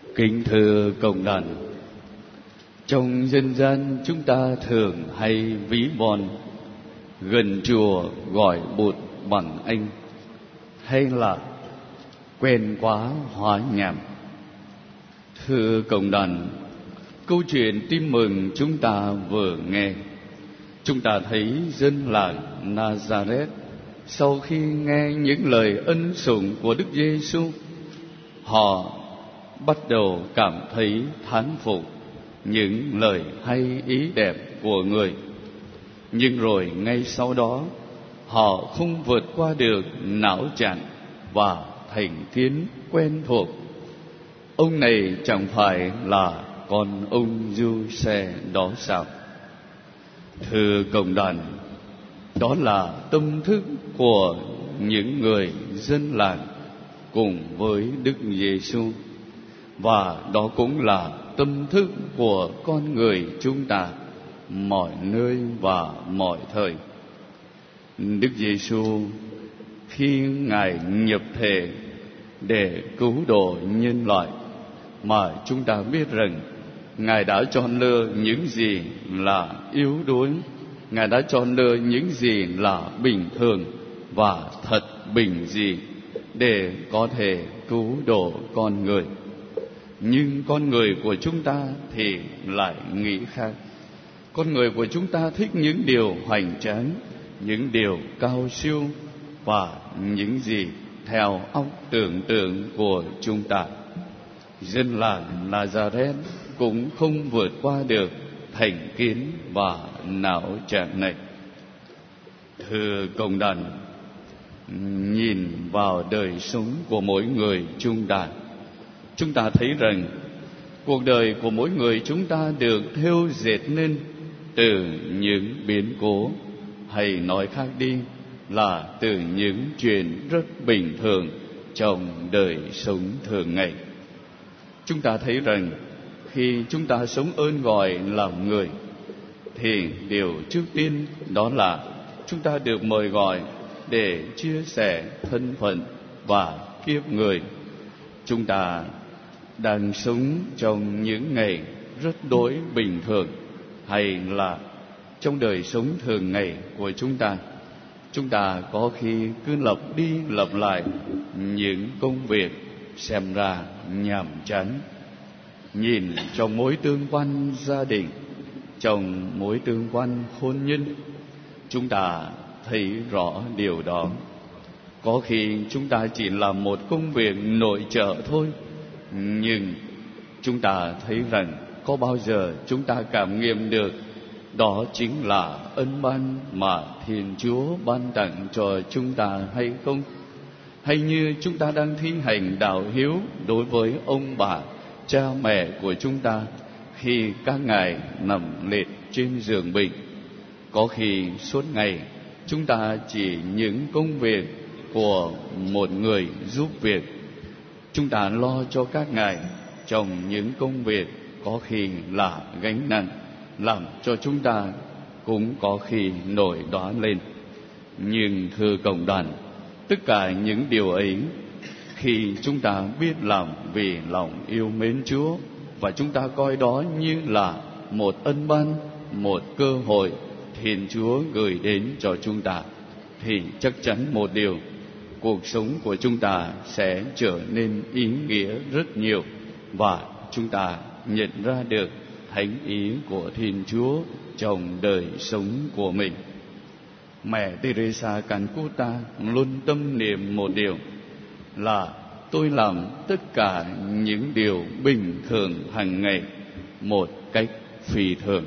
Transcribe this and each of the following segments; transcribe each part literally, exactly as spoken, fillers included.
Kính thưa cộng đoàn, trong dân gian chúng ta thường hay ví von gần chùa gọi bụt bằng anh, hay là quen quá hóa nhảm. Thưa cộng đoàn, câu chuyện tin mừng chúng ta vừa nghe, chúng ta thấy dân làng Nazareth sau khi nghe những lời ân sủng của Đức Giêsu, họ bắt đầu cảm thấy thán phục những lời hay ý đẹp của người. Nhưng rồi ngay sau đó, họ không vượt qua được não chặn và thành kiến quen thuộc. Ông này chẳng phải là con ông Giuse đó sao? Thưa cộng đoàn, đó là tâm thức của những người dân làng cùng với Đức Giêsu, và đó cũng là tâm thức của con người chúng ta mọi nơi và mọi thời. Đức Giêsu khi Ngài nhập thể để cứu độ nhân loại, mà chúng ta biết rằng Ngài đã chọn lựa những gì là yếu đuối, Ngài đã chọn lựa những gì là bình thường và thật bình dị để có thể cứu độ con người. Nhưng con người của chúng ta thì lại nghĩ khác. Con người của chúng ta thích những điều hoành tráng, những điều cao siêu và những gì theo óc tưởng tượng của chúng ta. Dân làng Nazareth cũng không vượt qua được thành kiến và não trạng này. Thưa cộng đoàn, nhìn vào đời sống của mỗi người chúng ta, chúng ta thấy rằng cuộc đời của mỗi người chúng ta được thêu dệt nên từ những biến cố, hay nói khác đi là từ những chuyện rất bình thường trong đời sống thường ngày. Chúng ta thấy rằng khi chúng ta sống ơn gọi làm người, thì điều trước tiên đó là chúng ta được mời gọi để chia sẻ thân phận và kiếp người. Chúng ta đang sống trong những ngày rất đối bình thường, hay là trong đời sống thường ngày của chúng ta, chúng ta có khi cứ lặp đi lặp lại những công việc xem ra nhàm chán. Nhìn trong mối tương quan gia đình, trong mối tương quan hôn nhân, chúng ta thấy rõ điều đó. Có khi chúng ta chỉ làm một công việc nội trợ thôi, nhưng chúng ta thấy rằng có bao giờ chúng ta cảm nghiệm được đó chính là ân ban mà Thiên Chúa ban tặng cho chúng ta hay không? Hay như chúng ta đang thi hành đạo hiếu đối với ông bà, cha mẹ của chúng ta khi các ngài nằm liệt trên giường bệnh. Có khi suốt ngày chúng ta chỉ những công việc của một người giúp việc, chúng ta lo cho các ngài trong những công việc có khi là gánh nặng, làm cho chúng ta cũng có khi nổi đoá lên. Nhưng thưa cộng đoàn, tất cả những điều ấy, khi chúng ta biết làm vì lòng yêu mến Chúa, và chúng ta coi đó như là một ân ban, một cơ hội Thiên Chúa gửi đến cho chúng ta, thì chắc chắn một điều, cuộc sống của chúng ta sẽ trở nên ý nghĩa rất nhiều, và chúng ta nhận ra được thánh ý của Thiên Chúa trong đời sống của mình. Mẹ Teresa Calcutta luôn tâm niệm một điều là tôi làm tất cả những điều bình thường hàng ngày một cách phi thường.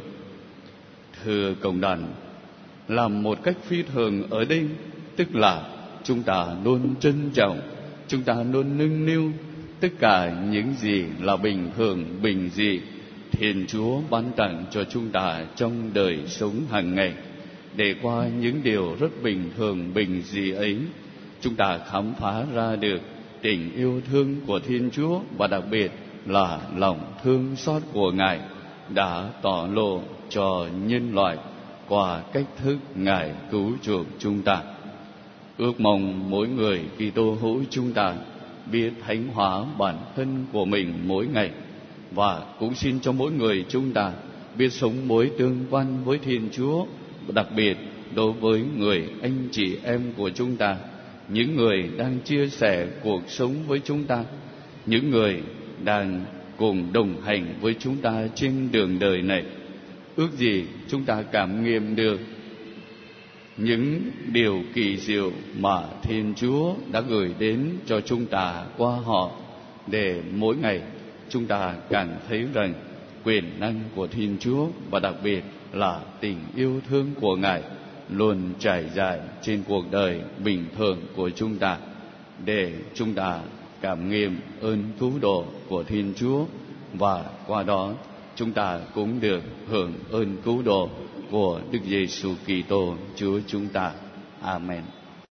Thưa cộng đoàn, làm một cách phi thường ở đây tức là chúng ta luôn trân trọng, chúng ta luôn nâng niu tất cả những gì là bình thường, bình dị Thiên Chúa ban tặng cho chúng ta trong đời sống hàng ngày, để qua những điều rất bình thường, bình dị ấy, chúng ta khám phá ra được tình yêu thương của Thiên Chúa, và đặc biệt là lòng thương xót của Ngài đã tỏ lộ cho nhân loại qua cách thức Ngài cứu chuộc chúng ta. Ước mong mỗi người Kitô hữu chúng ta biết thánh hóa bản thân của mình mỗi ngày, và cũng xin cho mỗi người chúng ta biết sống mối tương quan với Thiên Chúa, đặc biệt đối với người anh chị em của chúng ta, những người đang chia sẻ cuộc sống với chúng ta, những người đang cùng đồng hành với chúng ta trên đường đời này. Ước gì chúng ta cảm nghiệm được những điều kỳ diệu mà Thiên Chúa đã gửi đến cho chúng ta qua họ, để mỗi ngày chúng ta càng thấy rằng quyền năng của Thiên Chúa và đặc biệt là tình yêu thương của Ngài luôn trải dài trên cuộc đời bình thường của chúng ta, để chúng ta cảm nghiệm ơn cứu độ của Thiên Chúa, và qua đó chúng ta cũng được hưởng ơn cứu độ của Đức Giêsu Kitô Chúa chúng ta. Amen.